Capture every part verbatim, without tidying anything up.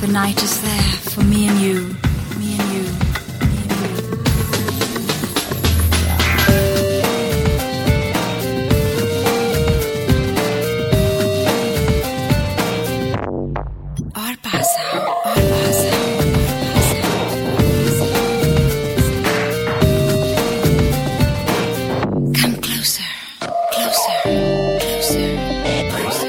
The night is there for me and you, me and you, me and you. और पास आओ, और पास आओ, come closer, closer, closer, closer.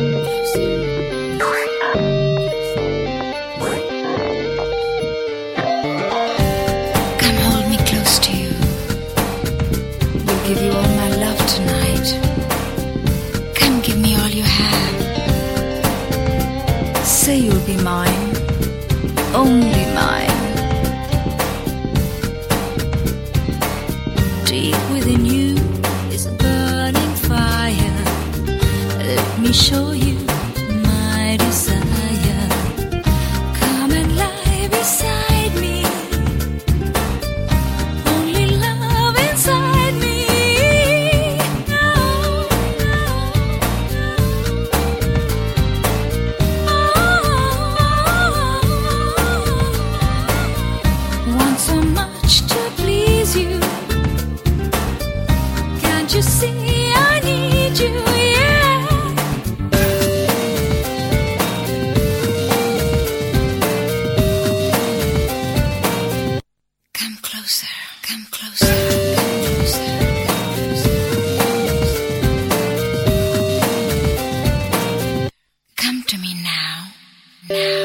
Give you all my love tonight. Come give me all you have. Say you'll be mine, only mine. Deep within you is a burning fire. Let me show you my desire. Come and lie beside me. Only love inside me. So much to please you. Can't you see I need you? Yeah. Come closer, come closer, come closer, come closer. Come to me now, now.